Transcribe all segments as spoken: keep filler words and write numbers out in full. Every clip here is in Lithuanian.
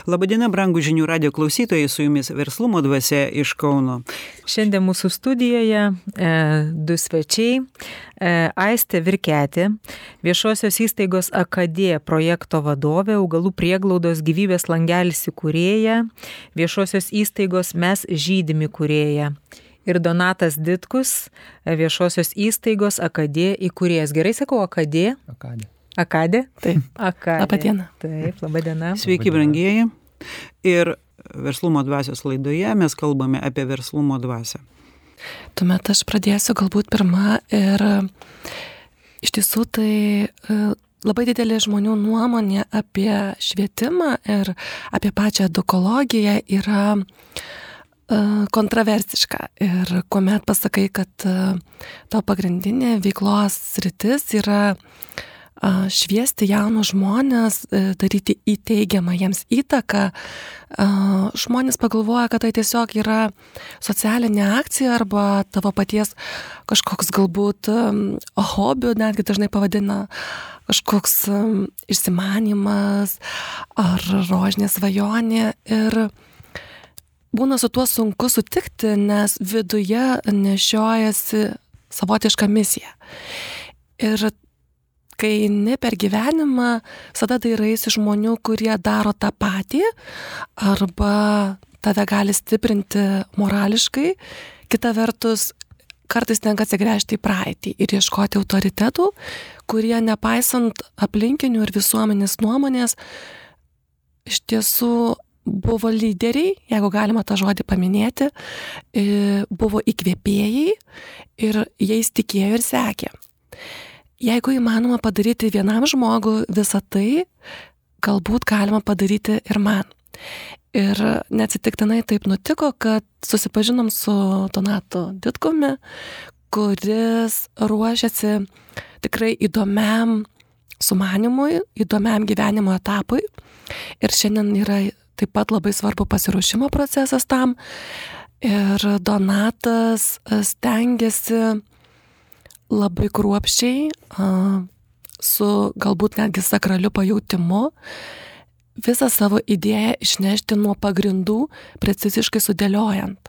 Labadiena, brangų žinių radio klausytojai, su jumis Verslumo dvasia iš Kauno. Šiandien mūsų studijoje e, du svečiai. E, Aistė Virketė, viešosios įstaigos Akadė projekto vadovė, augalų prieglaudos gyvybės langelis įkūrėja, viešosios įstaigos Mes žydim įkūrėja. Ir Donatas Ditkus, viešosios įstaigos Akadė įkūrėjas. Gerai sakau, Akadė? Akadė. Akadė? Taip. Akadė. Labadiena. Taip, labadiena. Sveiki, brangieji. Ir Verslumo dvasios laidoje mes kalbame apie verslumo dvasią. Tuomet aš pradėsiu galbūt pirmą ir iš tiesų tai labai didelė žmonių nuomonė apie švietimą ir apie pačią edukologiją yra kontroversiška. Ir kuomet pasakai, kad to pagrindinė veiklos sritis yra šviesti jaunus žmonės, daryti įteigiamą jiems įtaką, žmonės pagalvoja, kad tai tiesiog yra socialinė akcija arba tavo paties kažkoks galbūt hobių, netgi dažnai pavadina kažkoks išsimanimas ar rožinė svajonė. Ir būna su tuo sunku sutikti, nes viduje nešiojasi savotišką misiją. Ir kai ne per gyvenimą, visada dairaisi žmonių, kurie daro tą patį, arba tave gali stiprinti morališkai, kita vertus, kartais tenka atsigręžti į praeitį ir ieškoti autoritetų, kurie nepaisant aplinkinių ir visuomenės nuomonės, iš tiesų buvo lyderiai, jeigu galima tą žodį paminėti, buvo įkvėpėjai ir jais tikėjo ir sekė. Jeigu įmanoma padaryti vienam žmogui visą tai, galbūt galima padaryti ir man. Ir neatsitiktinai taip nutiko, kad susipažinom su Donatu Ditkumi, kuris ruošiasi tikrai įdomiam sumanimui, įdomiam gyvenimo etapui. Ir šiandien yra taip pat labai svarbu pasiruošimo procesas tam. Ir Donatas stengiasi labai kruopščiai, su galbūt netgi sakraliu pajautimu, visą savo idėją išnešti nuo pagrindų, preciziškai sudėliojant.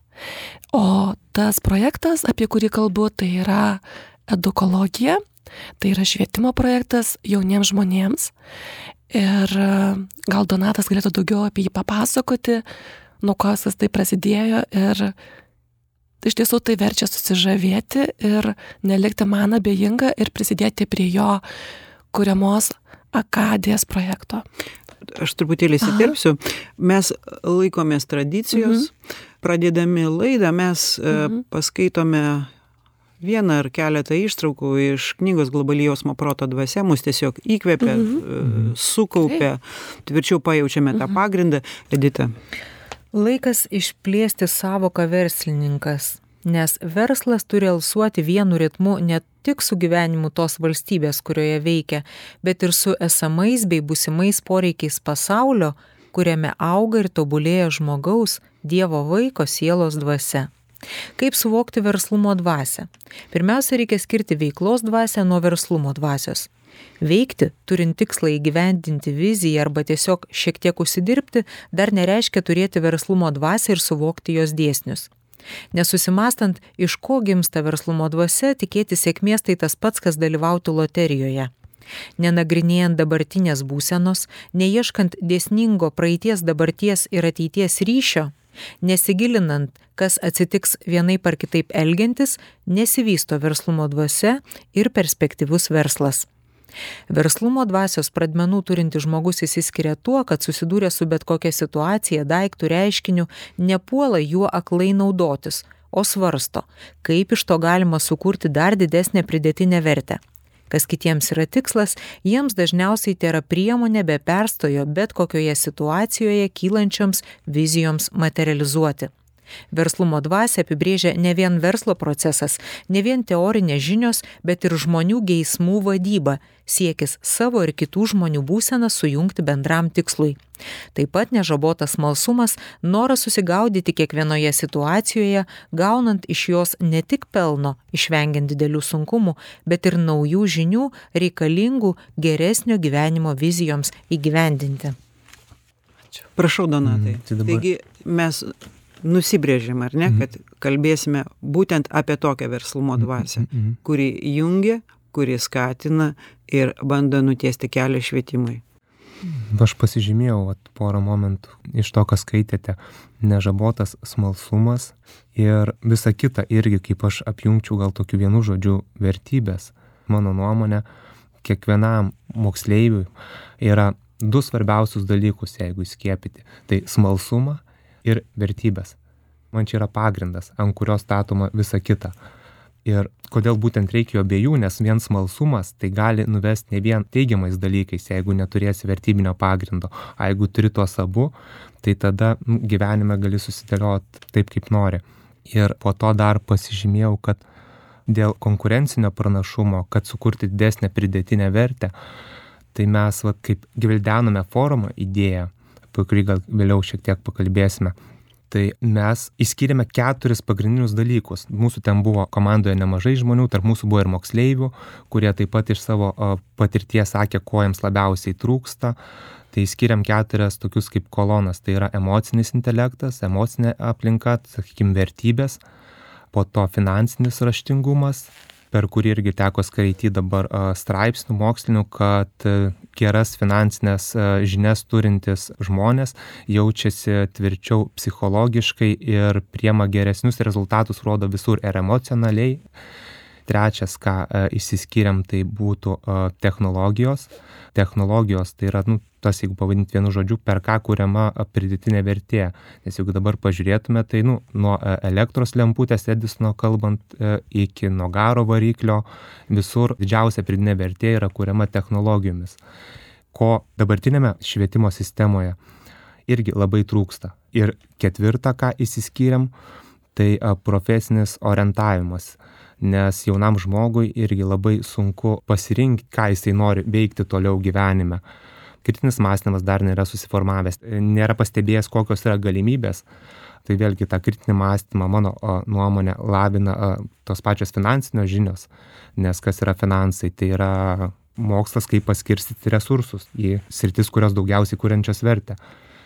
O tas projektas, apie kurį kalbu, tai yra edukologija, tai yra švietimo projektas jauniems žmonėms. Ir gal Donatas galėtų daugiau apie jį papasakoti, nuo ko visas tai prasidėjo ir iš tiesų tai verčia susižavėti ir nelikti man abejinga ir prisidėti prie jo kuriamos Akadės projekto. Aš truputėlį įsiterpsiu. Mes laikomės tradicijos. Mhm. Pradėdami laidą mes mhm. paskaitome vieną ar keletą ištraukų iš knygos Globali jausmo proto dvasia, mus tiesiog įkvėpia, mhm. sukaupia, tvirčiau pajaučiame tą pagrindą. Edita. Laikas išplėsti savoką verslininkas, nes verslas turi alsuoti vienu ritmu ne tik su gyvenimu tos valstybės, kurioje veikia, bet ir su esamais bei būsimais poreikiais pasaulio, kuriame auga ir tobulėja žmogaus, Dievo vaiko sielos dvasia. Kaip suvokti verslumo dvasią? Pirmiausia, reikia skirti veiklos dvasią nuo verslumo dvasios. Veikti, turint tikslą įgyvendinti viziją arba tiesiog šiek tiek užsidirbti, dar nereiškia turėti verslumo dvasią ir suvokti jos dėsnius. Nesusimastant, iš ko gimsta verslumo dvasia, tikėti sėkmės tai tas pats, kas dalyvauti loterijoje. Nenagrinėjant dabartinės būsenos, neieškant dėsningo praeities, dabarties ir ateities ryšio, nesigilinant, kas atsitiks vienaip ar kitaip elgiantis, nesivysto verslumo dvasia ir perspektyvus verslas. Verslumo dvasios pradmenų turinti žmogus išsiskiria tuo, kad susidūrė su bet kokia situacija, daiktų, reiškiniu, nepuola juo aklai naudotis, o svarsto, kaip iš to galima sukurti dar didesnę pridėtinę vertę. Kas kitiems yra tikslas, jiems dažniausiai tai yra priemonė be perstojo bet kokioje situacijoje kylančioms vizijoms materializuoti. Verslumo dvasia apibrėžia ne vien verslo procesas, ne vien teorinės žinios, bet ir žmonių geismų vadyba, siekis savo ir kitų žmonių būseną sujungti bendram tikslui. Taip pat nežabotas smalsumas, noras susigaudyti kiekvienoje situacijoje, gaunant iš jos ne tik pelno, išvengiant didelių sunkumų, bet ir naujų žinių reikalingų geresnio gyvenimo vizijoms įgyvendinti. Ačiū. Prašau, Donatai. Mm, tai dabar... Taigi mes nusibrėžėm, ar ne, kad kalbėsime būtent apie tokią verslumo dvasią, kuri jungia, kuri skatina ir bando nutiesti kelią švietimui. Aš pasižymėjau vat, porą momentų iš to, ką skaitėte. Nežabotas smalsumas ir visa kita irgi, kaip aš apjungčiau gal tokiu vienu žodžiu, vertybės. Mano nuomonė, kiekvienam moksleiviui yra du svarbiausius dalykus, jeigu įskiepyti. Tai smalsumą ir vertybės. Man čia yra pagrindas, ant kurios statoma visa kita. Ir kodėl būtent reikia abiejų, nes vien smalsumas tai gali nuvesti ne vien teigiamais dalykais, jeigu neturėsi vertybinio pagrindo. O jeigu turi tuos abu, tai tada gyvenime gali susidėlioti taip, kaip nori. Ir po to dar pasižymėjau, kad dėl konkurencinio pranašumo, kad sukurti didesnę pridėtinę vertę, tai mes, vat, kaip gvildenome forumo idėją, apie kurį gal vėliau šiek tiek pakalbėsime, tai mes išskyrėme keturis pagrindinius dalykus. Mūsų ten buvo komandoje nemažai žmonių, tarp mūsų buvo ir moksleivių, kurie taip pat iš savo patirties sakė, ko jiems labiausiai trūksta. Tai išskyrėm keturias tokius kaip kolonas. Tai yra emocinis intelektas, emocinė aplinka, sakykime, vertybės, po to finansinis raštingumas, per kurį irgi teko skaityti dabar straipsnių mokslinių, kad geras finansinės žinias turintis žmonės jaučiasi tvirčiau psichologiškai ir priema geresnius rezultatus, rodo visur ir emocionaliai. Trečias, ką išsiskyrėm, tai būtų technologijos. Technologijos tai yra, nu, tas, jeigu pavadinti vienu žodžiu, per ką kuriama pridėtinė vertė. Nes jeigu dabar pažiūrėtume, tai nu, nuo elektros lemputės Edisono kalbant iki nuo garo variklio, visur didžiausia pridėtinė vertė yra kuriama technologijomis. Ko dabartinėme švietimo sistemoje irgi labai trūksta. Ir ketvirta, ką išsiskyrėm, tai profesinis orientavimas. Nes jaunam žmogui irgi labai sunku pasirinkti, ką jisai nori veikti toliau gyvenime. Kritinis mąstymas dar nėra susiformavęs, nėra pastebėjęs, kokios yra galimybės. Tai vėlgi tą kritinį mąstymą, mano o, nuomonė, lavina o, tos pačios finansinės žinios. Nes kas yra finansai, tai yra mokslas, kaip paskirstyti resursus į sritis, kurios daugiausiai kuriančios vertę.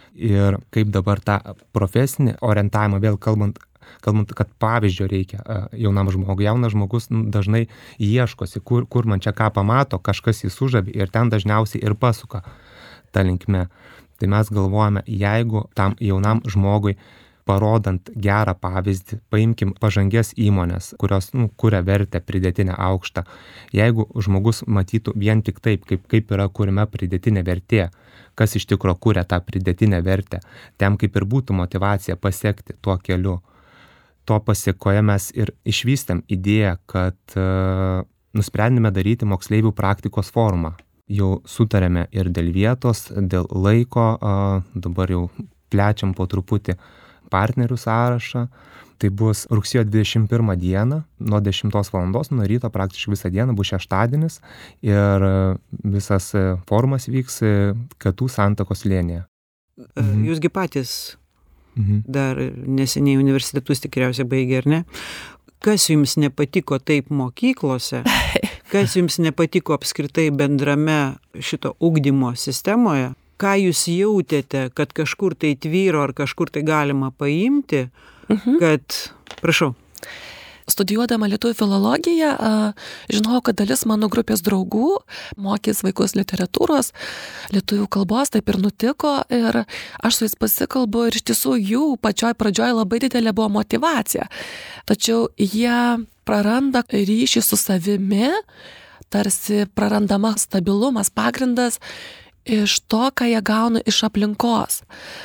Ir kaip dabar tą profesinį orientavimą, vėl kalbant, kalbant, kad pavyzdžio reikia jaunam žmogui. Jaunas žmogus dažnai ieškosi, kur, kur man čia ką pamato, kažkas jį sužavi ir ten dažniausiai ir pasuka tą linkme. Tai mes galvojame, jeigu tam jaunam žmogui parodant gerą pavyzdį, paimkim pažangias įmonės, kurios nu, kuria vertę pridėtinę aukštą. Jeigu žmogus matytų vien tik taip, kaip, kaip yra kuriama pridėtinė vertė, kas iš tikro kuria tą pridėtinę vertę, tem kaip ir būtų motyvacija pasiekti tuo keliu. To pasiekoje mes ir išvystėm idėją, kad uh, nusprendėme daryti moksleivių praktikos forumą. Jau sutarėme ir dėl vietos, dėl laiko, uh, dabar jau plečiam po truputį partnerių sąrašą. Tai bus rugsėjo dvidešimt pirmą dieną, nuo dešimtos valandos, nuo ryto praktiškai visą dieną, bus šeštadienis ir visas forumas vyks Katų Santakos slėnyje. Mhm. Jūsgi patys mhm. dar neseniai universitetus tikriausiai baigė, ar ne? Kas jums nepatiko taip mokyklose, kas jums nepatiko apskritai bendrame šito ugdymo sistemoje? Ką jūs jautėte, kad kažkur tai tvyro ar kažkur tai galima paimti, mhm. kad, prašau. Studijuodama lietuvių filologiją, žinojau, kad dalis mano grupės draugų mokys vaikus literatūros, lietuvių kalbos, taip ir nutiko ir aš su jais pasikalbu ir iš tiesų jų pačioj pradžioj labai didelė buvo motyvacija. Tačiau jie praranda ryšį su savimi, tarsi prarandama stabilumas, pagrindas iš to, ką jie gauna iš aplinkos.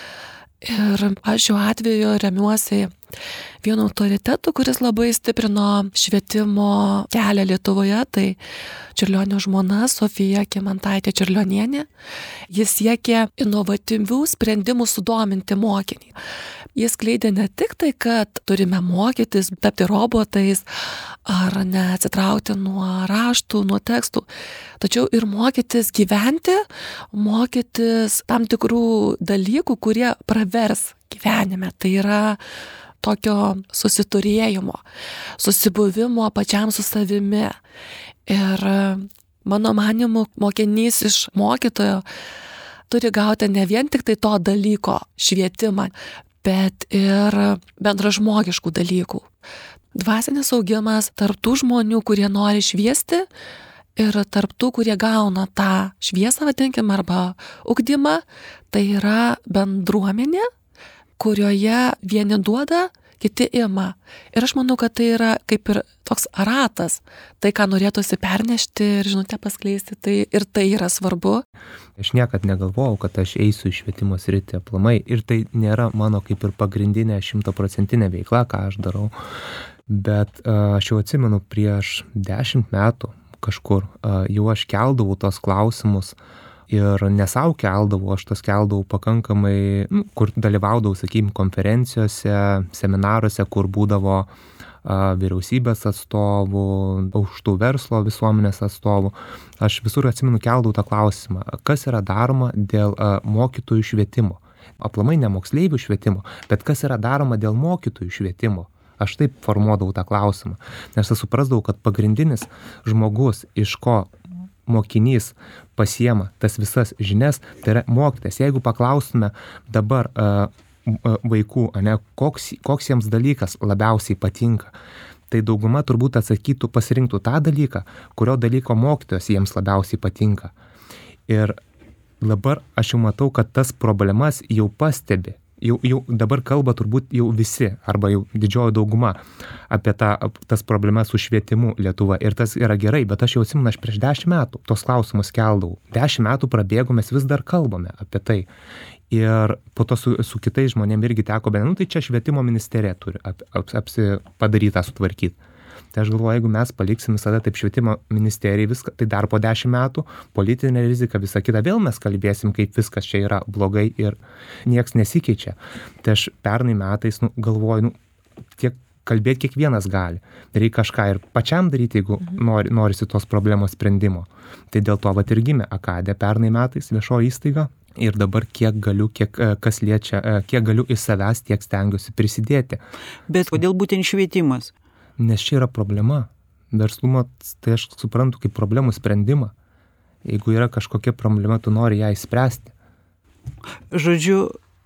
Ir aš šiuo atveju remiuosi vienu autoritetu, kuris labai stiprino švietimo kelią Lietuvoje, tai Čiurlionio žmona Sofija Kymantaitė Čiurlionienė. Jis siekė inovatyvių sprendimų sudominti mokinį. Jis skleidė ne tik tai, kad turime mokytis, tapti robotais ar neatsitraukti nuo raštų, nuo tekstų, tačiau ir mokytis gyventi, mokytis tam tikrų dalykų, kurie pravers gyvenime. Tai yra tokio susiturėjimo, susibuvimo pačiam su savimi. Ir mano manymu, mokinys iš mokytojo turi gauti ne vien tik tai to dalyko švietimą, bet ir bendražmogiškų dalykų. Dvasinis augimas tarp tų žmonių, kurie nori šviesti, ir tarp tų, kurie gauna tą šviesą, vadinkime, arba ugdymą, tai yra bendruomenė, kurioje vieni duoda, kiti ima. Ir aš manau, kad tai yra kaip ir toks ratas, tai, ką norėtųsi pernešti ir žinutę paskleisti, tai ir tai yra svarbu. Aš niekad negalvojau, kad aš eisiu į švietimo sritį aplamai ir tai nėra mano kaip ir pagrindinė šimtaprocentinė veikla, ką aš darau. Bet uh, aš jau atsimenu prieš dešimt metų kažkur, uh, jau aš keldavau tos klausimus ir nesau keldavau, aš tos keldavau pakankamai, nu, kur dalyvaudavau, sakykime, konferencijose, seminaruose, kur būdavo uh, vyriausybės atstovų, aukštų verslo visuomenės atstovų. Aš visur atsimenu keldavau tą klausimą, kas yra daroma dėl uh, mokytojų švietimo. Aplamai ne moksleivių švietimo, bet kas yra daroma dėl mokytojų švietimo. Aš taip formuodavau tą klausimą, nes aš suprasdavau, kad pagrindinis žmogus, iš ko mokinys pasiema tas visas žinias, tai yra mokytojas. Jeigu paklaustume dabar uh, vaikų, ane, koks, koks jiems dalykas labiausiai patinka, tai dauguma turbūt atsakytų, pasirinktų tą dalyką, kurio dalyko mokytojas jiems labiausiai patinka. Ir dabar aš jau matau, kad tas problemas jau pastebi. Jau, jau dabar kalba turbūt jau visi, arba jau didžioji dauguma apie tą, tas problemas su švietimu Lietuva. Ir tas yra gerai, bet aš jau atsimenu, aš prieš dešimt metų tos klausimus keldavau. Dešimt metų prabėgo, mes vis dar kalbame apie tai. Ir po to su, su kitais žmonėm irgi teko, bet, nu, tai čia švietimo ministerija turi ap, ap, apsi padarytą sutvarkyti. Tai aš galvoju, jeigu mes paliksim visada taip švietimo ministerijai viską, tai dar po dešimt metų politinė rizika, visą kitą, vėl mes kalbėsim, kaip viskas čia yra blogai ir nieks nesikeičia. Tai aš pernai metais, nu, galvoju, nu, tiek kalbėti kiekvienas gali. Reikia kažką ir pačiam daryti, jeigu nori, norisi tos problemos sprendimo. Tai dėl to vat ir gimė Akadė pernai metais, viešoji įstaiga. Ir dabar kiek galiu, kiek kas liečia, kiek galiu iš savęs, tiek stengiuosi prisidėti. Bet kodėl būtent švietimas? Nes čia yra problema. Verslumo, tai aš suprantu kaip problemų sprendimą. Jeigu yra kažkokia problema, tu nori ją išspręsti. Žodžiu,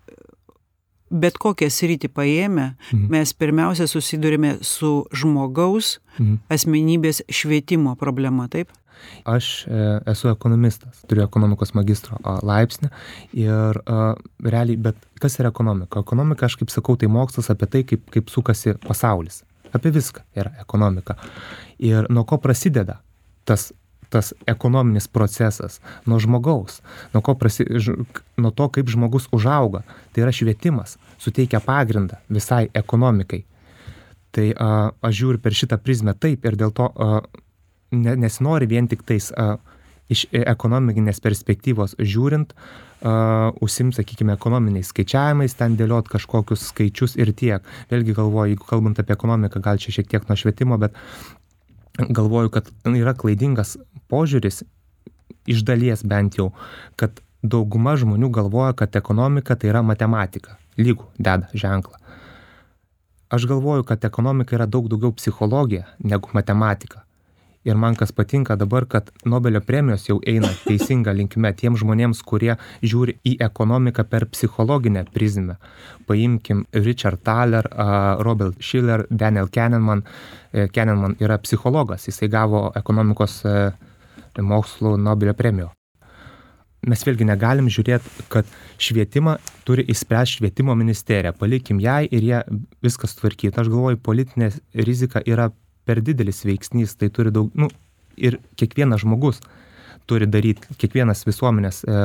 bet kokią sritį paėmę, mhm. mes pirmiausia susidurime su žmogaus mhm. asmenybės švietimo problema, taip? Aš e, esu ekonomistas, turiu ekonomikos magistro a, laipsnį ir a, realiai, bet kas yra ekonomika? Ekonomika, aš kaip sakau, tai mokslas apie tai, kaip, kaip sukasi pasaulis. Apie viską yra ekonomika. Ir nuo ko prasideda tas, tas ekonominis procesas? Nuo žmogaus. Nuo, ko prasi, ž, nuo to, kaip žmogus užauga. Tai yra švietimas, suteikia pagrindą visai ekonomikai. Tai a, aš žiūriu per šitą prizmę taip ir dėl to a, ne, nesinori vien tik tais a, iš ekonominės perspektyvos žiūrint, uh, užsiim, sakykime, ekonominiais skaičiavimais, ten dėliot kažkokius skaičius ir tiek. Vėlgi galvoju, jeigu kalbant apie ekonomiką, gal čia šiek tiek nuo švietimo, bet galvoju, kad yra klaidingas požiūris, iš dalies bent jau, kad dauguma žmonių galvoja, kad ekonomika tai yra matematika, lygų deda ženklą. Aš galvoju, kad ekonomika yra daug daugiau psichologija negu matematika. Ir man kas patinka dabar, kad Nobelio premijos jau eina teisinga linkme tiem žmonėms, kurie žiūri į ekonomiką per psichologinę prizmę. Paimkim Richard Thaler, Robert Shiller, Daniel Kahneman. Kahneman yra psichologas, jisai gavo ekonomikos mokslų Nobelio premiją. Mes vėlgi negalim žiūrėti, kad švietimą turi išspręsti švietimo ministerija. Palikim jai ir jie viskas tvarkyti. Aš galvoju, politinė rizika yra per didelis veiksnys, tai turi daug, nu, ir kiekvienas žmogus turi daryti, kiekvienas visuomenės e,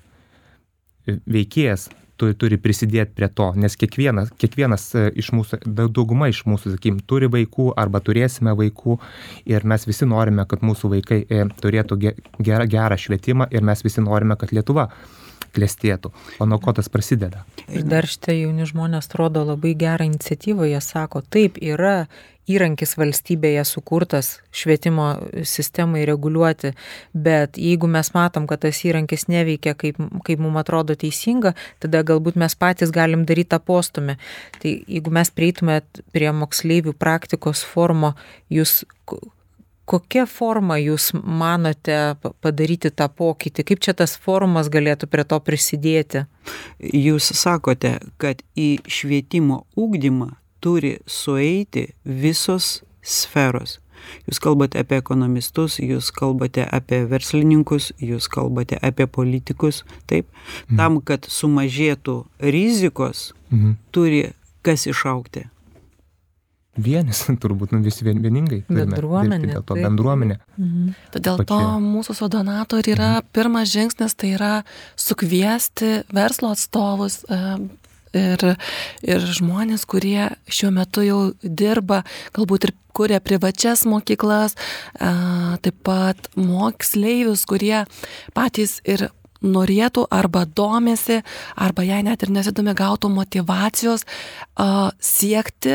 veikėjas turi, turi prisidėti prie to, nes kiekvienas, kiekvienas e, iš mūsų, dauguma iš mūsų, sakykim, turi vaikų arba turėsime vaikų ir mes visi norime, kad mūsų vaikai e, turėtų gerą, gerą švietimą ir mes visi norime, kad Lietuva klestėtų. O nuo ko tas prasideda? Ir dar šitie jauni žmonės rodo labai gerą iniciatyvą, jie sako, taip yra įrankis valstybėje sukurtas švietimo sistemai reguliuoti, bet jeigu mes matom, kad tas įrankis neveikia, kaip, kaip mums atrodo teisinga, tada galbūt mes patys galim daryti tą postumį. Tai jeigu mes prieitumėt prie moksleivių praktikos forumo, jūs kokia forma jūs manote padaryti tą pokytį? Kaip čia tas forumas galėtų prie to prisidėti? Jūs sakote, kad į švietimo ugdymą turi sueiti visos sferos. Jūs kalbate apie ekonomistus, jūs kalbate apie verslininkus, jūs kalbate apie politikus, taip? Mhm. Tam, kad sumažėtų rizikos, mhm. turi kas išaugti? Vienis, turbūt, nu, visi vieningai. Bendruomenė. Dėl to bendruomenė. Mhm. Dėl to mūsų su Donatu ir yra mhm. pirmas žingsnis, tai yra sukviesti verslo atstovus, Ir, ir žmonės, kurie šiuo metu jau dirba, galbūt ir kuria privačias mokyklas, taip pat moksleivius, kurie patys ir norėtų arba domėsi, arba jei net ir nesidomi, gautų motyvacijos siekti,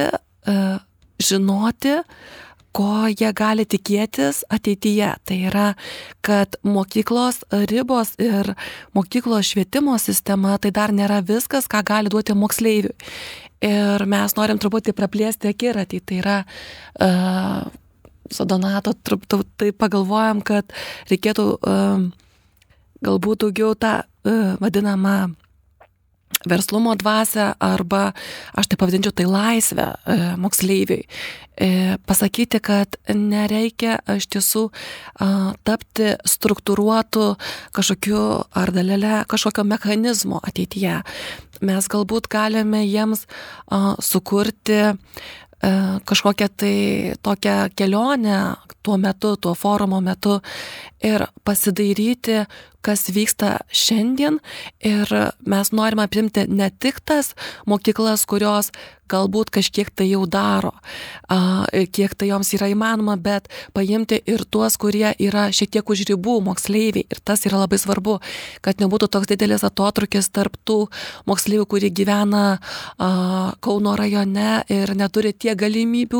žinoti, ko jie gali tikėtis ateityje. Tai yra, kad mokyklos ribos ir mokyklos švietimo sistema tai dar nėra viskas, ką gali duoti moksleiviui. Ir mes norim truputį praplėsti akiratį. Tai yra, uh, su Donato tai pagalvojam, kad reikėtų uh, galbūt daugiau tą uh, vadinamą verslumo dvasią arba, aš tai pavadinčiau, tai laisvę e, moksleiviui. E, pasakyti, kad nereikia iš tiesų a, tapti struktūruotų kažkokiu ar dalelę kažkokio mechanizmo ateityje. Mes galbūt galime jiems a, sukurti e, kažkokią tai tokią kelionę tuo metu, tuo forumo metu ir pasidairyti, kas vyksta šiandien, ir mes norime apimti ne tik tas mokyklas, kurios galbūt kažkiek tai jau daro, kiek tai joms yra įmanoma, bet paimti ir tuos, kurie yra šiek tiek už ribų moksleiviai. Ir tas yra labai svarbu, kad nebūtų toks didelis atotrukis tarp tų moksleivių, kurie gyvena Kauno rajone ir neturi tiek galimybių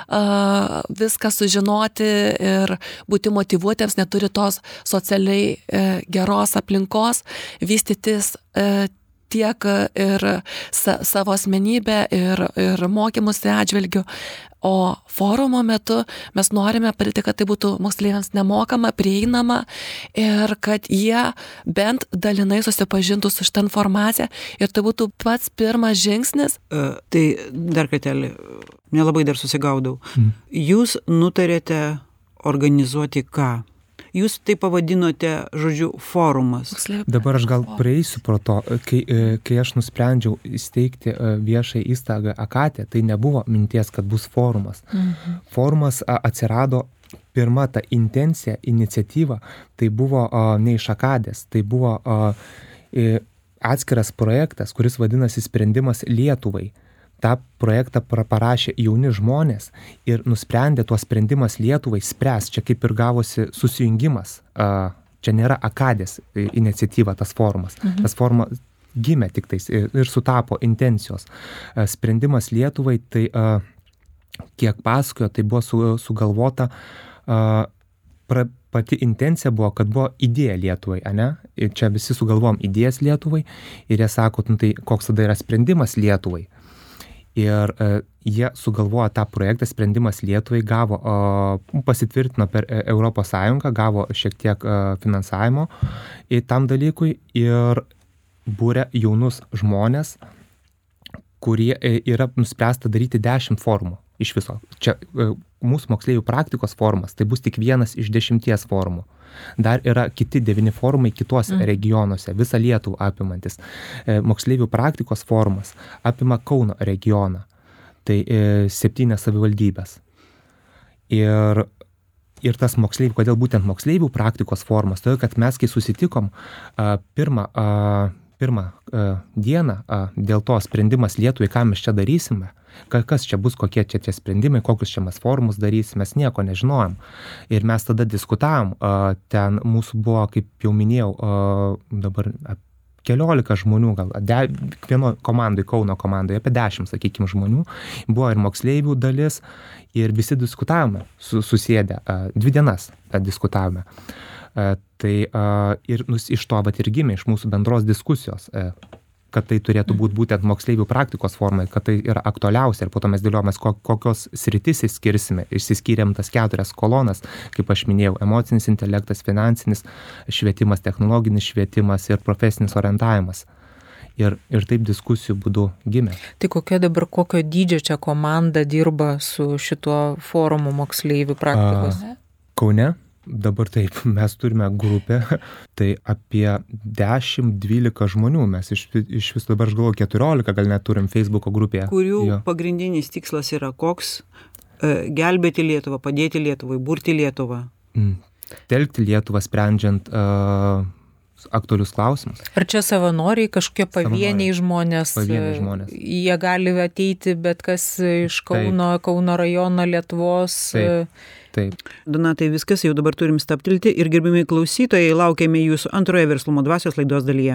viską sužinoti ir būti motyvuotiems, neturi tos socialiai geros aplinkos, vystytis e, tiek ir sa, savo asmenybę ir, ir mokymusi atžvilgiu. O forumo metu mes norime padaryti, kad tai būtų moksleiviams nemokama, prieinama ir kad jie bent dalinai susipažintų su šitą informaciją ir tai būtų pats pirmas žingsnis. E, tai dar kartelį, nelabai dar susigaudau. Mm. Jūs nutarėte organizuoti ką? Jūs tai pavadinote, žodžiu, forumas. Dabar aš gal prieisiu pro to, kai, kai aš nusprendžiau įsteigti viešą įstaigą Akatė, tai nebuvo minties, kad bus forumas. Mhm. Forumas atsirado, pirma ta intencija, iniciatyva, tai buvo ne iš Akadės, tai buvo atskiras projektas, kuris vadinasi Sprendimas Lietuvai. tą projektą parašė jauni žmonės ir nusprendė tuos sprendimas Lietuvai spręs. Čia kaip ir gavosi susijungimas. Čia nėra Akadės iniciatyva tas forumas. Mhm. Tas forumas gimė tik tais ir sutapo intencijos. Sprendimas Lietuvai, tai kiek pasakojo, tai buvo su, sugalvota, pra, pati intencija buvo, kad buvo idėja Lietuvai, ane? Ir čia visi sugalvom idėjas Lietuvai ir jie sako, nu, tai koks tada yra sprendimas Lietuvai. Ir e, jie sugalvojo tą projektą Sprendimas Lietuvai, gavo, e, pasitvirtino per Europos Sąjungą, gavo šiek tiek e, finansavimo į tam dalykui ir būrė jaunus žmonės, kurie e, yra nuspręsta daryti dešimt formų iš viso. Čia e, mūsų moksleivių praktikos formas, tai bus tik vienas iš dešimties formų. Dar yra kiti devyni forumai kituose mm. regionuose, visą Lietuvą apimantis. E, moksleivių praktikos formas apima Kauno regioną, tai e, septynias savivaldybės. Ir, ir tas moksleivių, kodėl būtent moksleivių praktikos formas, todėl kad mes, kai susitikom a, pirmą, a, pirmą a, dieną a, dėl to sprendimas Lietuvai, ką mes čia darysime, kas čia bus, kokie čia tie sprendimai, kokius čia mes forumus darysim, mes nieko nežinojom. Ir mes tada diskutavom, ten mūsų buvo, kaip jau minėjau, dabar keliolika žmonių, gal vieno komandai, Kauno komandai, apie dešimt, sakykime, žmonių. Buvo ir moksleivių dalis ir visi diskutavome, susėdę, dvi dienas diskutavome. Tai ir iš to vat ir gimė, iš mūsų bendros diskusijos. kad tai turėtų būti būtent moksleivių praktikos formai, kad tai yra aktualiausia ir po to mes dėliojomės, kokios sritis išskirsime. Išsiskyrėm tas keturias kolonas, kaip aš minėjau, emocinis intelektas, finansinis švietimas, technologinis švietimas ir profesinis orientavimas. Ir, ir taip diskusijų būdu gimė. Tai kokia dabar, kokio dydžio čia komanda dirba su šituo forumu moksleivių praktikos? A, Kaune, dabar taip, mes turime grupę, tai apie dešimt dvylika žmonių, mes iš, iš vis dabar aš galvoju keturiolika, gal net turim Facebooko grupėje. Kurių jo. Pagrindinis tikslas yra koks? Gelbėti Lietuvą, padėti Lietuvai, burti Lietuvą. Mm. Telkti Lietuvą, sprendžiant uh, aktualius klausimus. Ar čia savanoriai, kažkokie pavieniai Savanoriai. žmonės? Pavieniai žmonės. Jie gali ateiti bet kas iš Kauno, Taip. Kauno rajono, Lietuvos. Taip. Taip. Donatai, viskas, jau dabar turim stabtelti ir gerbimi klausytojai, laukiame jūsų antroje Verslumo dvasios laidos dalyje.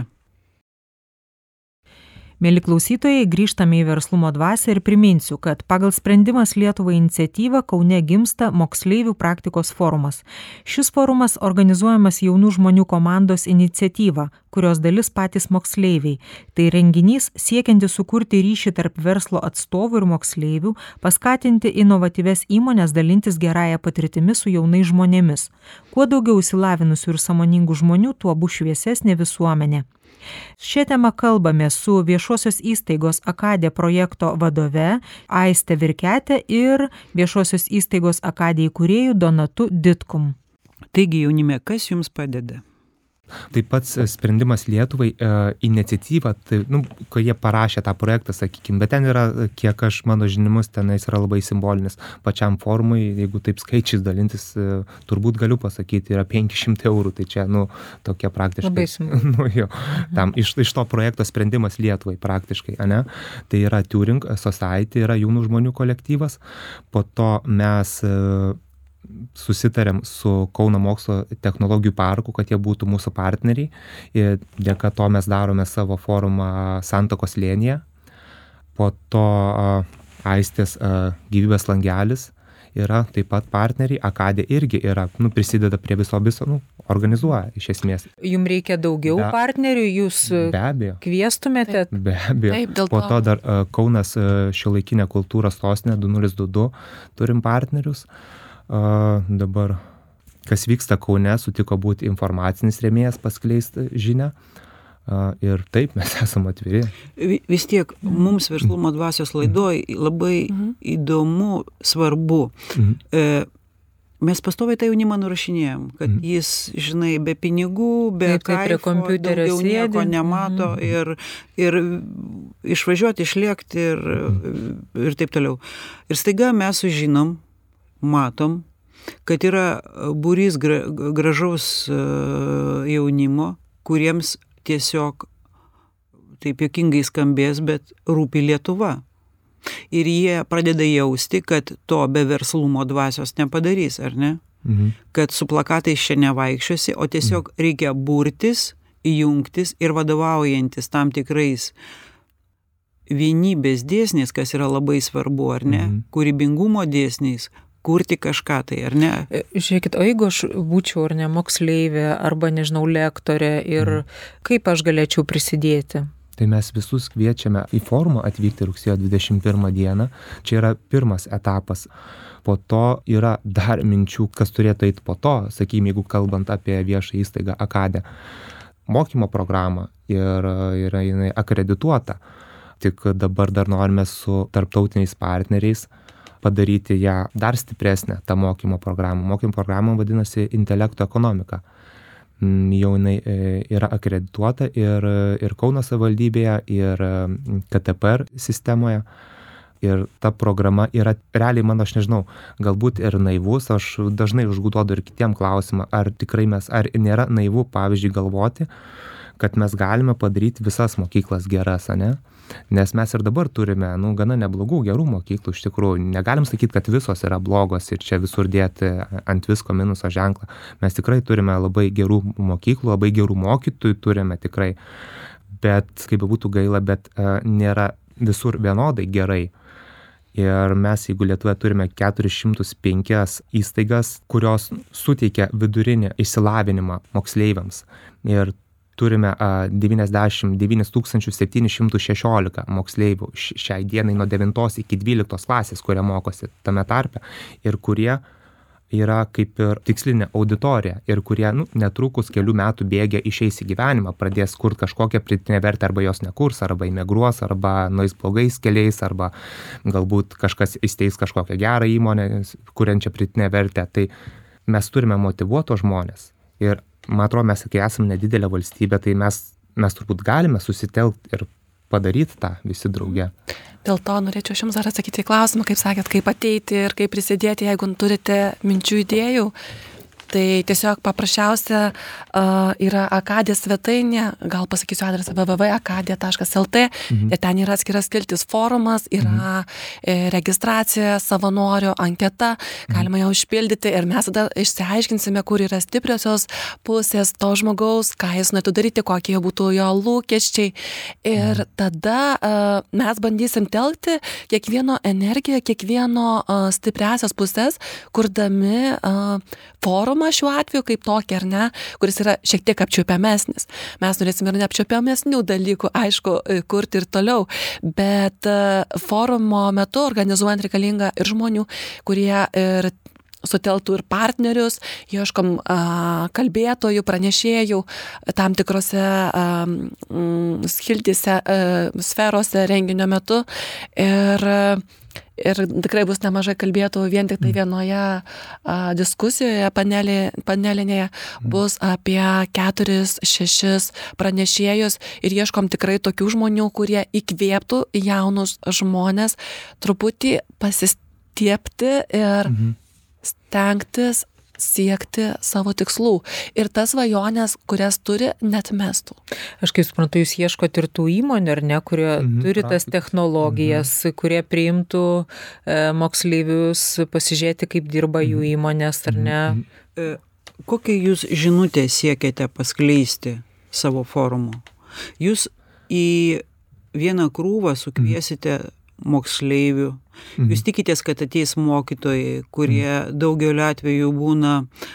Mėly klausytojai, grįžtame į Verslumo dvasią ir priminsiu, kad pagal Sprendimas Lietuvai iniciatyvą Kaune gimsta moksleivių praktikos forumas. Šis forumas organizuojamas jaunų žmonių komandos iniciatyva, kurios dalis patys moksleiviai. Tai renginys siekiantis sukurti ryšį tarp verslo atstovų ir moksleivių, paskatinti inovatyves įmonės dalintis gerąją patirtimi su jaunais žmonėmis. Kuo daugiau išsilavinusių ir sąmoningų žmonių, tuo bus šviesesnė visuomenė. Šią temą kalbame su viešosios įstaigos Akadė projekto vadove Aiste Virkete ir viešosios įstaigos Akadė įkūrėju Donatu Ditkum. Taigi, jaunime, kas jums padeda? Taip pat Sprendimas Lietuvai e, iniciatyva, tai, nu, kai jie parašė tą projektą, sakykime, bet ten yra, kiek aš mano žinimus, tenais yra labai simbolinis pačiam forumui, jeigu taip skaičiais dalintis, e, turbūt galiu pasakyti, yra penki šimtai eurų, tai čia, nu, tokia praktiškai. Labai simbolinis. Nu, jo, tam, iš, iš to projekto Sprendimas Lietuvai praktiškai, ane? Tai yra Turing Society, yra jaunų žmonių kolektyvas, po to mes e, susitarėm su Kauno mokslo technologijų parku, kad jie būtų mūsų partneriai. Ir dėka to mes darome savo forumą Santakos slėnyje. Po to Aistės gyvybės langelis yra taip pat partneriai. Akadė irgi yra, nu, prisideda prie viso viso, nu, organizuoja iš esmės. Jums reikia daugiau Be, partnerių, jūs be abejo. Kviestumėte? Be abejo. Taip, dėl po to to. dar Kaunas šiuolaikinė kultūros sostinė du nulis du du turim partnerius. Uh, dabar, kas vyksta Kaune, sutiko būti informacinis rėmėjas, paskleisti žinią. Uh, ir taip, mes esame atviri. Vis tiek, mums Verslumo dvasios laidoj labai mhm. įdomu, svarbu. Mhm. E, mes pastoviai tą jaunimą nurašinėjom, kad mhm. jis, žinai, be pinigų, be taip, kaifo, daugiau sėdi. Nieko nemato mhm. ir, ir išvažiuoti, išlėkti ir, mhm. ir taip toliau. Ir staiga mes sužinom, matom, kad yra būrys gra, gražaus jaunimo, kuriems tiesiog, taip juokingai skambės, bet rūpi Lietuva. Ir jie pradeda jausti, kad to be Verslumo dvasios nepadarys, ar ne? Mhm. Kad su plakatais čia nevaikščiosi, o tiesiog mhm. reikia burtis, jungtis ir vadovaujantis tam tikrais vienybės dėsniais, kas yra labai svarbu, ar ne? Mhm. Kūrybingumo dėsniais, kurti kažką tai, ar ne? Žiūrėkit, o jeigu aš būčiau, ar ne, moksleivė, arba, nežinau, lektorė, ir mm. kaip aš galėčiau prisidėti? Tai mes visus kviečiame į forumą atvykti rugsėjo dvidešimt pirmą dieną. Čia yra pirmas etapas. Po to yra dar minčių, kas turėtų eiti po to, sakykime, jeigu kalbant apie viešą įstaigą Akadę. Mokymo programą ir yra jinai akredituota. Tik dabar dar norime su tarptautiniais partneriais padaryti ją dar stipresnę, tą mokymo programą. Mokymo programą vadinasi intelekto ekonomika. Jau jinai yra akredituota ir, ir Kauno savivaldybėje, ir K T P R sistemoje. Ir ta programa yra realiai, mano, aš nežinau, galbūt ir naivus, aš dažnai užduodu ir kitiem klausimą, ar tikrai mes, ar nėra naivu, pavyzdžiui, galvoti, kad mes galime padaryti visas mokyklas geras, ane? Nes mes ir dabar turime, nu, gana neblogų, gerų mokyklų, iš tikrųjų. Negalim sakyti, kad visos yra blogos ir čia visur dėti ant visko minuso ženklą. Mes tikrai turime labai gerų mokyklų, labai gerų mokytojų turime tikrai. Bet, kaip būtų gaila, bet uh, nėra visur vienodai gerai. Ir mes, jeigu Lietuvoje turime keturis šimtus penkias įstaigas, kurios suteikia vidurinį išsilavinimą moksleiviams. Ir turime devyniasdešimt devynis tūkstančius septynis šimtus šešiolika moksleivių šiai dienai nuo devintos iki dvyliktos klasės, kurie mokosi tame tarpe ir kurie yra kaip ir tikslinė auditorija ir kurie nu, netrukus kelių metų bėgė išeis į gyvenimą, pradės kurti kažkokią pridėtinę vertę arba jos nekurs, arba emigruos, arba nueis blogais keliais, arba galbūt kažkas įsteis kažkokią gerą įmonę, kuriančią pridėtinę vertę. Tai mes turime motyvuotos žmonės ir man atrodo, mes, kai esame nedidelė valstybė, tai mes, mes turbūt galime susitelkti ir padaryti tą visi drauge. Dėl to norėčiau aš jums dar atsakyti į klausimą, kaip sakėt, kaip ateiti ir kaip prisidėti, jeigu turite minčių idėjų. Tai tiesiog paprasčiausia uh, yra Akadija svetainė, gal pasakysiu adresą w w w taškas akadija taškas l t, mhm. ir ten yra atskiras skiltis forumas, yra mhm. registracija, savanorio anketa, galima jau užpildyti ir mes tada išsiaiškinsime, kur yra stipriosios pusės to žmogaus, ką jis norėtų daryti, kokie būtų jo lūkesčiai. Ir mhm. tada uh, mes bandysim telkti kiekvieno energiją, kiekvieno uh, stipriasias pusės, kurdami uh, forumą šiuo atveju kaip tokį, ar ne, kuris yra šiek tiek apčiuopiamesnis. Mes norėsime ir neapčiuopiamesnių dalykų, aišku, kurti ir toliau, bet forumo metu organizuojant reikalinga ir žmonių, kurie ir suteltų ir partnerius, ieškom a, kalbėtojų, pranešėjų tam tikrose a, m, skiltyse, a, sferose renginio metu ir Ir tikrai bus nemažai kalbėtų vien tik tai vienoje a, diskusijoje, panelė, panelinėje, bus apie keturis, šešis pranešėjus ir ieškom tikrai tokių žmonių, kurie įkvėptų jaunus žmonės truputį pasistiepti ir mhm. stengtis siekti savo tikslų ir tas svajonės, kurias turi, net mestų. Aš kaip suprantu, jūs ieškote ir tų įmonių, ar ne, kurie mhm, turi tas technologijas, mhm. kurie priimtų e, moksleivius, pasižiūrėti, kaip dirba mhm. jų įmonės, ar ne? E, kokią jūs žinutę siekiate paskleisti savo forumu? Jūs į vieną krūvą sukviesite mhm. moksleivių. Mhm. Jūs tikitės, kad ateis mokytojai, kurie mhm. daugeliu atveju būna,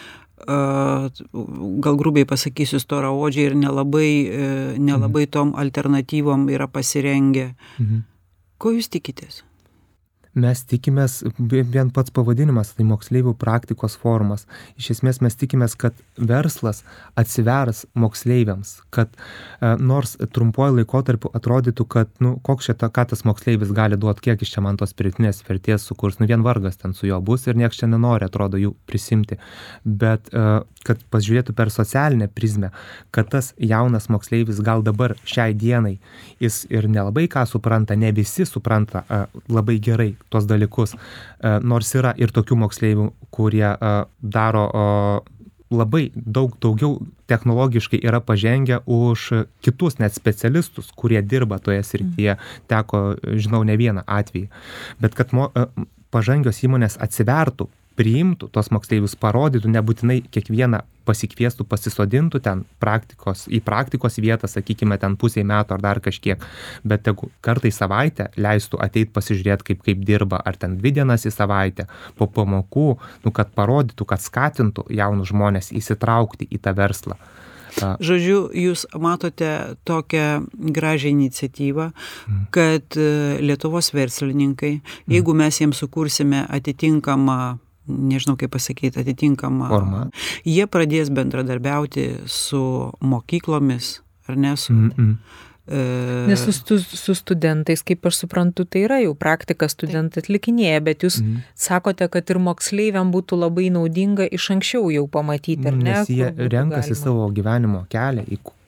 gal grubiai pasakysiu, storaodžiai ir nelabai, nelabai tom alternatyvom yra pasirengę. Mhm. Ko jūs tikitės? Mes tikimės, vien pats pavadinimas, tai moksleivių praktikos forumas. Iš esmės mes tikimės, kad verslas atsivers moksleiviams, kad e, nors trumpuoju laikotarpiu atrodytų, kad, nu, koks čia ta, ką tas moksleivis gali duoti, kiek iš čia man tos pridėtinės vertės sukurs, nu vien vargas ten su juo bus ir nieks čia nenori, atrodo, jų prisimti. Bet e, kad pasižiūrėtų per socialinę prizmę, kad tas jaunas moksleivis gal dabar šiai dienai, jis ir nelabai ką supranta, ne visi supranta e, labai gerai tuos dalykus, nors yra ir tokių moksleivių, kurie daro labai daug daugiau technologiškai yra pažengę už kitus net specialistus, kurie dirba toje srityje. Teko, žinau, ne vieną atvejį. Bet kad mo, pažangios įmonės atsivertų, priimtų tos moksleivius, parodytų, nebūtinai kiekvieną pasikviestų, pasisodintų ten praktikos, į praktikos vietą, sakykime, ten pusiai metų ar dar kažkiek, bet tegu kartą į savaitę leistų ateit pasižiūrėti, kaip, kaip dirba, ar ten dvi dienas į savaitę, po pamokų, nu, kad parodytų, kad skatintų jaunus žmonės įsitraukti į tą verslą. Žodžiu, jūs matote tokią gražią iniciatyvą, kad Lietuvos verslininkai, jeigu mes jiems sukursime atitinkamą, nežinau kaip pasakyti, atitinkamą, formą, jie pradės bendradarbiauti su mokyklomis, ar ne, su... Mm-mm. Nes su, stu, su studentais, kaip aš suprantu, tai yra jau praktika studentai atlikinėja, bet jūs mm. sakote, kad ir moksleiviam būtų labai naudinga iš anksčiau jau pamatyti, ar ne? Nes jie renkasi galima savo gyvenimo kelią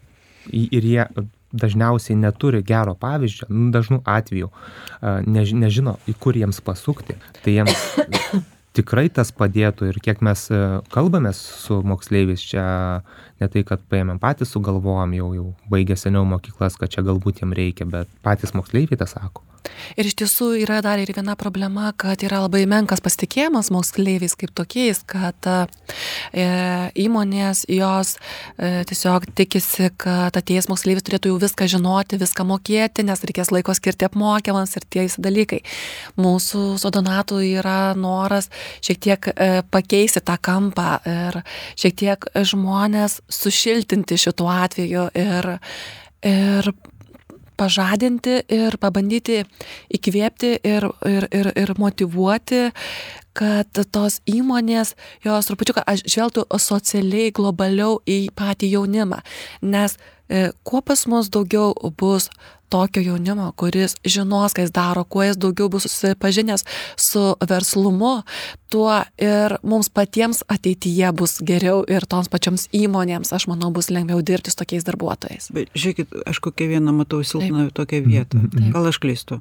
ir jie dažniausiai neturi gero pavyzdžio, dažnų atvejų než, nežino, į kur jiems pasukti. Tai jiems tikrai tas padėtų ir kiek mes kalbamės su moksleiviais čia, ne tai, kad paėmėm patys sugalvojom, jau, jau baigė seniau mokyklas, kad čia galbūt jiem reikia, bet patys moksleiviai tą sako. Ir iš tiesų yra dar ir viena problema, kad yra labai menkas pasitikėjimas moksleiviais kaip tokiais, kad e, įmonės jos e, tiesiog tikisi, kad atėjęs moksleivis turėtų jau viską žinoti, viską mokėti, nes reikės laiko skirti apmokymams ir tie visi dalykai. Mūsų su Donatu yra noras šiek tiek e, pakeisti tą kampą ir šiek tiek žmonės sušiltinti šituo atveju ir, ir pažadinti ir pabandyti įkvėpti ir, ir, ir, ir motyvuoti, kad tos įmonės, jos trupučiuką žvelgtų socialiai, globaliau į patį jaunimą. Nes e, kuo pas mus daugiau bus tokio jaunimo, kuris žinos, ką jis daro, kuo jis daugiau bus susipažinęs su verslumu, tuo ir mums patiems ateityje bus geriau ir toms pačioms įmonėms, aš manau, bus lengviau dirbti su tokiais darbuotojais. Bet žiūrėkit, aš kokią vieną matau silpną tokią vietą. Taip. Gal aš klystu.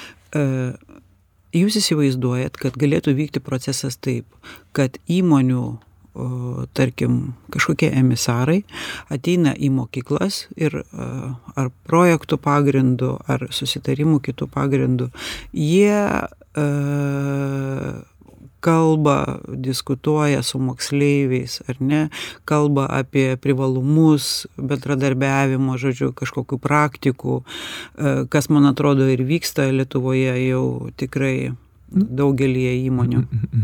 Jūs įsivaizduojat, kad galėtų vykti procesas taip, kad įmonių, o, tarkim, kažkokie emisarai ateina į mokyklas ir ar projektų pagrindų, ar susitarimų kitų pagrindų, jie e, kalba, diskutuoja su moksleiviais, ar ne, kalba apie privalumus, bendradarbiavimo, žodžiu, kažkokių praktikų, e, kas, man atrodo, ir vyksta Lietuvoje jau tikrai daugelyje įmonių.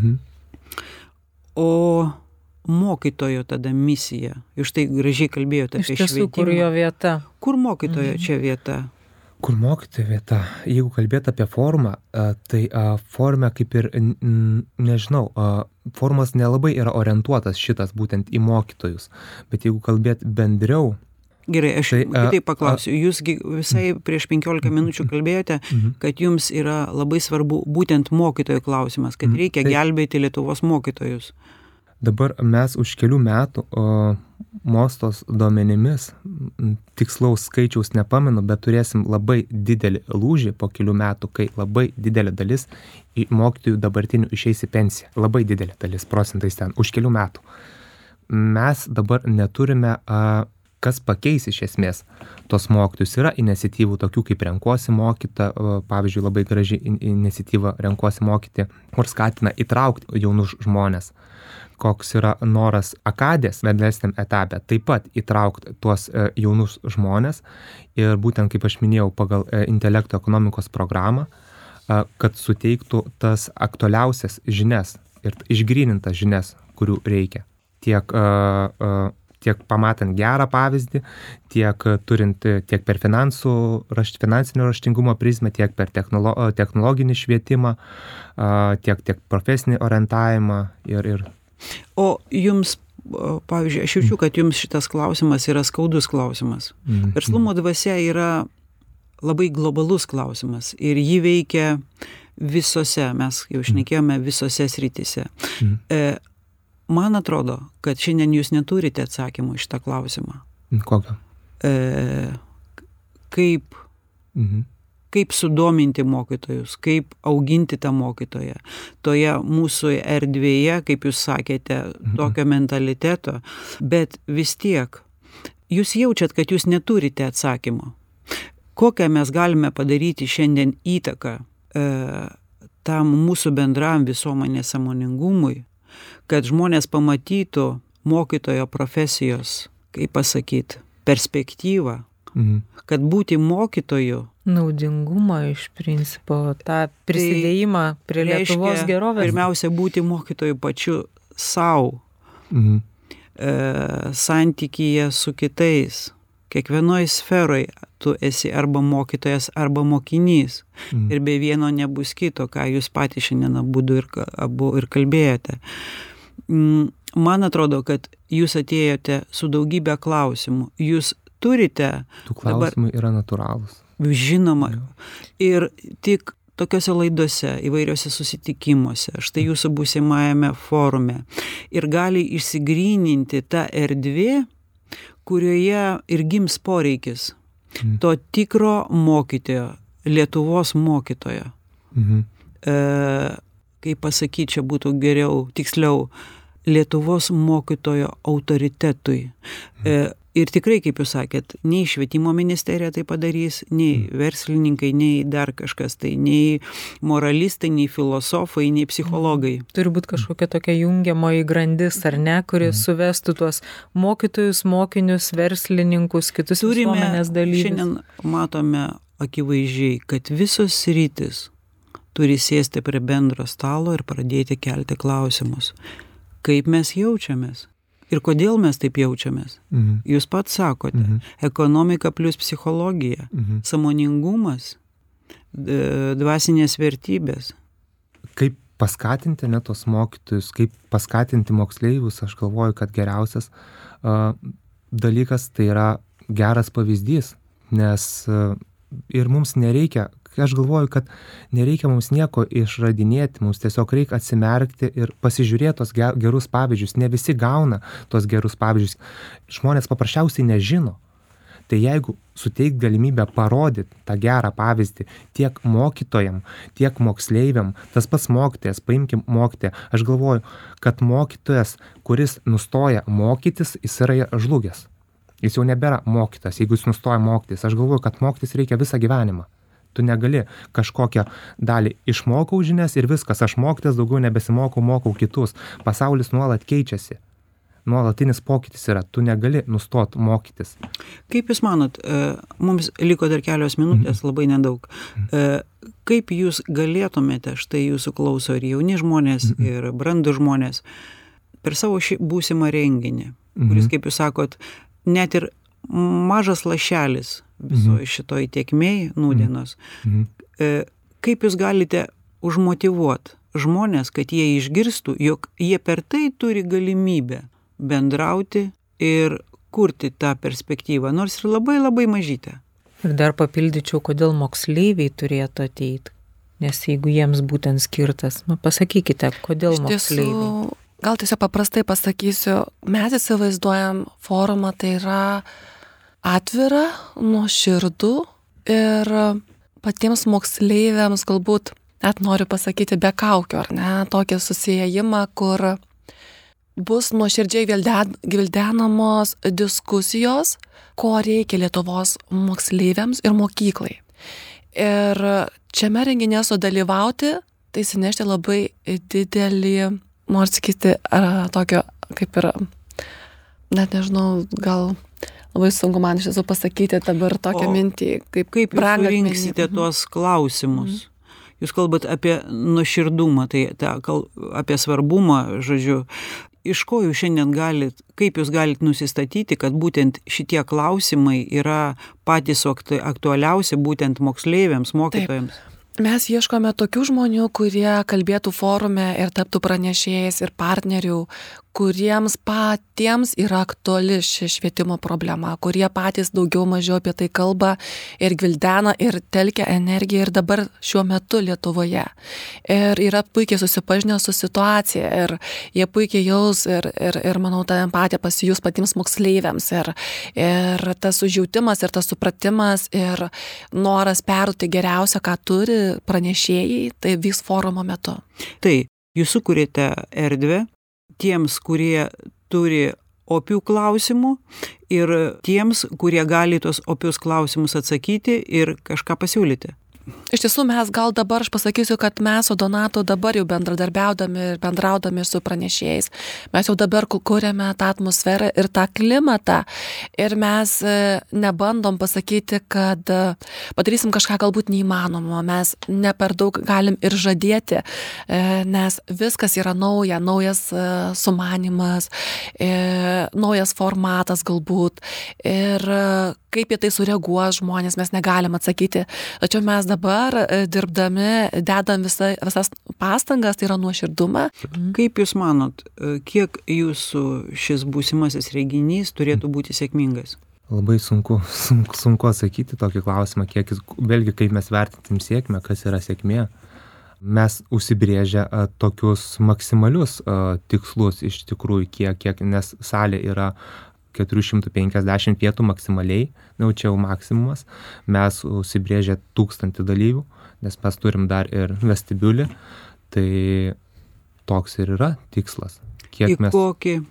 O mokytojo tada misija. Jūs tai gražiai kalbėjote apie švietimą. Iš tiesų, kur jo vieta? Kur mokytojo čia vieta? Kur mokytojo vieta? Jeigu kalbėt apie formą, tai forma kaip ir, nežinau, formas nelabai yra orientuotas šitas būtent į mokytojus. Bet jeigu kalbėt bendriau, Gerai, aš tai, kitaip paklausiu. Jūs visai prieš penkiolika minučių kalbėjote, kad jums yra labai svarbu būtent mokytojų klausimas, kad reikia tai, gelbėti Lietuvos mokytojus. Dabar mes už kelių metų o, Mostos duomenimis, tikslaus skaičiaus nepamenu, bet turėsim labai didelį lūžį po kelių metų, kai labai didelė dalis mokytojų dabartinių išeis į pensiją. Labai didelė dalis procentais ten už kelių metų. Mes dabar neturime a, kas pakeis iš esmės tos mokytojus. Yra iniciatyvų tokių kaip renkuosi mokytą, pavyzdžiui, labai graži iniciatyva renkuosi mokyti, kur skatina įtraukti jaunus žmonės. Koks yra noras akadės vėlesniam etape, taip pat įtraukti tuos jaunus žmonės ir būtent, kaip aš minėjau, pagal intelekto ekonomikos programą, kad suteiktų tas aktualiausias žinias ir išgrynintas žinias, kurių reikia. Tiek tiek pamatant gerą pavyzdį, tiek turint tiek per finansų, finansinio raštingumo prizmę, tiek per technolo, technologinį švietimą, tiek, tiek profesinį orientavimą. Ir, ir... O jums, pavyzdžiui, aš jaučiu, kad jums šitas klausimas yra skaudus klausimas. Mm. Verslumo dvasia yra labai globalus klausimas ir jį veikia visose, mes jau šnekėjome, visose srityse. Mm. E, Man atrodo, kad šiandien jūs neturite atsakymų iš tą klausimą. Kokio? E, kaip, mhm. kaip sudominti mokytojus, kaip auginti tą mokytoją. Toje mūsų erdvėje, kaip jūs sakėte, mhm. tokio mentaliteto, bet vis tiek, jūs jaučiat, kad jūs neturite atsakymo. Kokią mes galime padaryti šiandien įtaką e, tam mūsų bendram visuomenės sąmoningumui, kad žmonės pamatytų mokytojo profesijos, kaip pasakyti, perspektyvą, mhm. kad būti mokytoju. Naudingumą iš principo, tą prisidėjimą tai prie Lietuvos gerovės. Pirmiausia, būti mokytoju pačiu savo, mhm. e, santykyje su kitais. Kiekvienoje sferoje tu esi arba mokytojas, arba mokinys. Mhm. Ir be vieno nebus kito, ką jūs patys šiandien abudu ir, abu ir kalbėjote. Man atrodo, kad jūs atėjote su daugybė klausimų. Jūs turite... Tų klausimų dabar, yra natūralūs. Žinoma. Ir tik tokiuose laidose, įvairiuose susitikimuose, štai jūsų būsimajame forume. Ir gali išsigryninti tą erdvė, kurioje ir gims poreikis mm. to tikro mokytojo, Lietuvos mokytojo. Mhm. E, kaip pasakyti, čia būtų geriau, tiksliau, Lietuvos mokytojo autoritetui. E, Ir tikrai, kaip jūs sakėt, nei švietimo ministerija tai padarys, nei verslininkai, nei dar kažkas, tai nei moralistai, nei filosofai, nei psichologai. Turi būti kažkokia tokia jungiamoji grandis, ar ne, kuris suvestų tuos mokytojus, mokinius, verslininkus, kitus visuomenės dalyvius. Šiandien matome akivaizdžiai, kad visos sritis turi sėsti prie bendro stalo ir pradėti kelti klausimus. Kaip mes jaučiamės? Ir kodėl mes taip jaučiamės? Mhm. Jūs pats sakote, Mhm. ekonomika plus psichologija, Mhm. sąmoningumas, d- dvasinės vertybės. Kaip paskatinti net tos mokytojus, kaip paskatinti moksleivius, aš galvoju, kad geriausias uh, dalykas tai yra geras pavyzdys, nes uh, ir mums nereikia, aš galvoju, kad nereikia mums nieko išradinėti, mums tiesiog reikia atsimerkti ir pasižiūrėti tos gerus pavyzdžius. Ne visi gauna tos gerus pavyzdžius. Žmonės paprasčiausiai nežino. Tai jeigu suteikt galimybę parodyti tą gerą pavyzdį tiek mokytojam, tiek moksleiviam, tas pats mokytojas, paimkim mokytoją. Aš galvoju, kad mokytojas, kuris nustoja mokytis, jis yra žlugęs. Jis jau nebėra mokytas, jeigu jis nustoja mokytis. Aš galvoju, kad mokytis reikia visą gyvenimą. Tu negali kažkokią dalį išmokau žinias ir viskas, aš mokytas, daugiau nebesimokau, mokau kitus. Pasaulis nuolat keičiasi. Nuolatinis pokytis yra, tu negali nustot mokytis. Kaip jūs manot, mums liko dar kelios minutės, labai nedaug. Kaip jūs galėtumėte, štai jūsų klauso ir jauni žmonės, ir brandų žmonės, per savo šį būsimą renginį, kuris, kaip jūs sakot, net ir mažas lašelis visoje šitoj tėkmėj nūdienos. Mhm. Kaip jūs galite užmotyvuoti žmonės, kad jie išgirstų, jog jie per tai turi galimybę bendrauti ir kurti tą perspektyvą, nors ir labai labai mažytę. Ir dar papildyčiau, kodėl moksleiviai turėtų ateiti. Nes jeigu jiems būtent skirtas, nu pasakykite, kodėl Iš tiesų, moksleiviai. gal tiesiog paprastai pasakysiu, mes įsivaizduojam forumą, tai yra atvira, nuoširdų ir patiems moksleiviams galbūt, net noriu pasakyti, be kaukių, ar ne, tokį susijėjimą, kur bus nuoširdžiai gvildenamos diskusijos, ko reikia Lietuvos moksleiviams ir mokyklai. Ir šiame renginėje sudalyvauti, tai sinešti labai didelį, nors sakyti, ar tokio, kaip ir, net nežinau, gal labai sunku man iš tiesų pasakyti dabar tokią O mintį, kaip, Kaip jūs surinksite tuos klausimus? Jūs kalbat apie nuoširdumą, tai ta, kal, apie svarbumą, žodžiu. Iš ko jūs šiandien galit, kaip jūs galit nusistatyti, kad būtent šitie klausimai yra patys aktualiausi būtent moksleiviams, mokytojams? Taip. Mes ieškome tokių žmonių, kurie kalbėtų forume ir taptų pranešėjais ir partnerių, kuriems patiems yra aktuali ši švietimo problema, kurie patys daugiau mažiau apie tai kalba ir gvildena ir telkia energiją ir dabar šiuo metu Lietuvoje. Ir yra puikiai susipažinę su situacija ir jie puikiai jaus ir, ir, ir manau, ta empatija pasijus patiems moksleiviams ir, ir tas užjautimas ir tas supratimas ir noras perduoti geriausia, ką turi pranešėjai, tai vyks forumo metu. Tai jūs sukūrėte erdvę tiems, kurie turi opių klausimų ir tiems, kurie gali tos opius klausimus atsakyti ir kažką pasiūlyti. Iš tiesų mes gal dabar, aš pasakysiu, kad mes su Donatu dabar jau bendradarbiaudami ir bendraudami su pranešėjais. Mes jau dabar kūrėme tą atmosferą ir tą klimatą ir mes nebandom pasakyti, kad padarysim kažką galbūt neįmanomo. Mes ne per daug galim ir žadėti, nes viskas yra nauja, naujas sumanymas, naujas formatas galbūt ir kaip jie tai sureaguos žmonės, mes negalim atsakyti. Tačiau mes dabar dirbdami, dedam visa, visas pastangas, tai yra nuoširdumą. Kaip jūs manot, kiek jūsų šis būsimasis renginys turėtų būti sėkmingas? Labai sunku, sunku, sunku atsakyti tokį klausimą, kiek, vėlgi kaip mes vertintim sėkmę, kas yra sėkmė. Mes užsibrėžę a, tokius maksimalius a, tikslus iš tikrųjų, kiek, kiek, nes salė yra keturi šimtai penkiasdešimt vietų maksimaliai, jau čia jau maksimumas. Mes užsibrėžę tūkstantį dalyvių, nes mes turim dar ir vestibiulį, tai toks ir yra tikslas. Kiek Į mes... kokį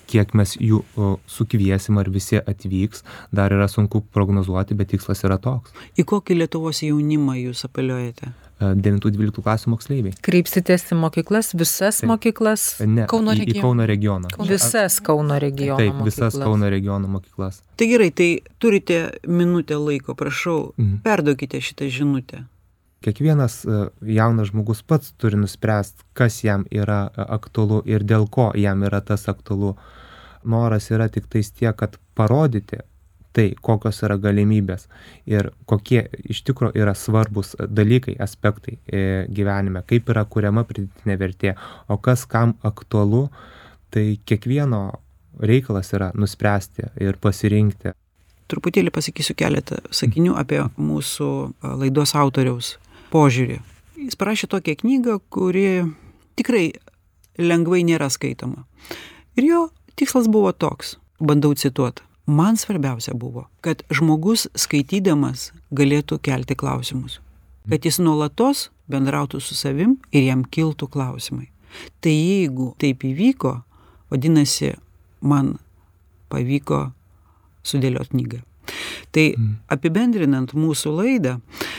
kiek mes jų sukviesim, ar visi atvyks, dar yra sunku prognozuoti, bet tikslas yra toks. Į kokį Lietuvos jaunimą jūs apeliuojate? devintų dvyliktų klasių moksleiviai. Kreipsitės į mokyklas, visas Taip. mokyklas? Ne, Kauno į, į regioną. Kauno regioną. Visas Kauno regiono Taip, mokyklas. visas Kauno regiono mokyklas. Tai gerai, tai turite minutę laiko, prašau, Mhm. perduokite šitą žinutę. Kiekvienas jaunas žmogus pats turi nuspręsti, kas jam yra aktualu ir dėl ko jam yra tas aktualu. Noras yra tik tais tiek, kad parodyti tai, kokios yra galimybės ir kokie iš tikro yra svarbus dalykai, aspektai gyvenime, kaip yra kuriama pridėtinė vertė, o kas kam aktualu, tai kiekvieno reikalas yra nuspręsti ir pasirinkti. Truputėlį pasakysiu keletą sakinių apie mūsų laidos autoriaus požiūrį. Jis parašė tokią knygą, kuri tikrai lengvai nėra skaitoma. Ir jo tikslas buvo toks, bandau cituoti. Man svarbiausia buvo, kad žmogus skaitydamas galėtų kelti klausimus. Kad jis nuolatos bendrautų su savim ir jam kiltų klausimai. Tai jeigu taip įvyko, vadinasi, man pavyko sudėlioti knygą. Tai apibendrinant mūsų laidą,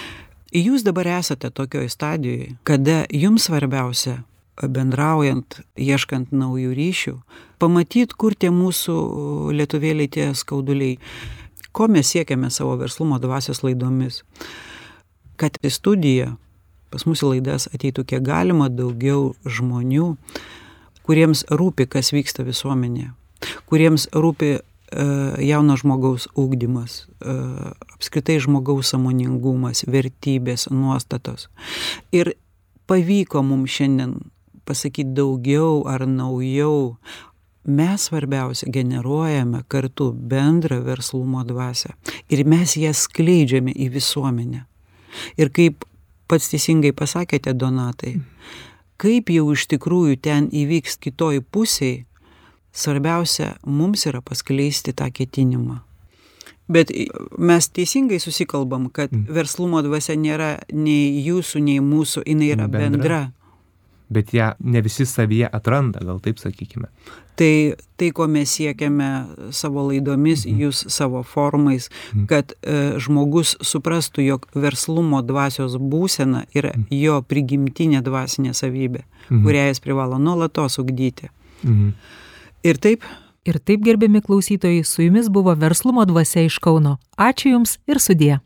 jūs dabar esate tokioj stadijoje, kada jums svarbiausia, bendraujant, ieškant naujų ryšių, pamatyt, kur tie mūsų lietuvėliai, tie skauduliai, ko mes siekiame savo verslumo dvasios laidomis. Kad į studiją, pas mūsų laidas ateitų kiek galima daugiau žmonių, kuriems rūpi, kas vyksta visuomenėje, kuriems rūpi e, jauno žmogaus ugdymas, e, apskritai žmogaus sąmoningumas, vertybės, nuostatos. Ir pavyko mums šiandien pasakyti daugiau ar naujau. Mes svarbiausia generuojame kartu bendrą verslumo dvasią ir mes ją skleidžiame į visuomenę. Ir kaip pats teisingai pasakėte, Donatai, kaip jau iš tikrųjų ten įvyks kitoj pusėj, svarbiausia mums yra paskleisti tą ketinimą. Bet mes teisingai susikalbam, kad verslumo dvasia nėra nei jūsų, nei mūsų, jinai yra bendra. bendra. Bet ją ne visi savyje atranda, gal taip sakykime. Tai, tai ko mes siekiame savo laidomis, mhm. jūs savo formais, mhm. kad e, žmogus suprastų, jog verslumo dvasios būsena yra mhm. jo prigimtinė dvasinė savybė, mhm. kurią jis privalo nuolatos ugdyti. Mhm. Ir taip. Ir taip, gerbiami klausytojai, su jumis buvo Verslumo dvasia iš Kauno. Ačiū Jums ir sudie.